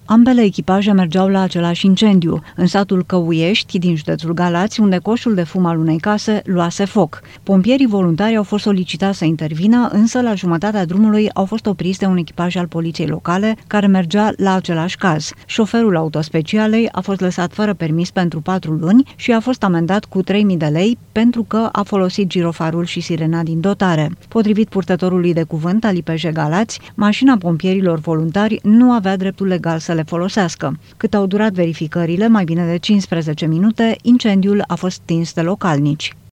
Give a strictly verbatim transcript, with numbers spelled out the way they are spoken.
Ambele echipaje mergeau la același incendiu, în satul Căuiești, din județul Galați, unde coșul de fum al unei case luase foc. Pompierii voluntari au fost solicitați să intervină, însă la jumătatea drumului au fost opriți de un echipaj al poliției locale, care mergea la același caz. Șoferul autospecialei a fost lăsat fără permis pentru patru luni și a fost amendat cu trei mii de lei pentru că a folosit girofarul și sirena din dotare. Potrivit purtătorului de cuvânt al I P J Galați, mașina pompierilor voluntari nu avea dreptul legal să le folosească. Cât au durat verificările, mai bine de cincisprezece minute, incendiul a fost stins de localnici.